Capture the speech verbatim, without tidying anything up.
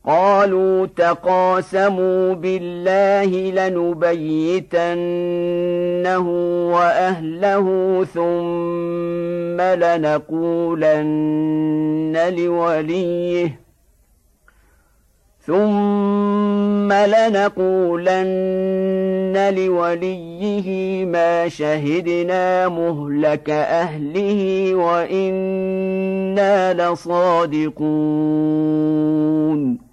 قالوا تقاسموا بالله لنبيتنه وأهله ثم لنقولن لوليه ثم لنقولن لوليه ما شهدنا مهلك أهله وإنا لصادقون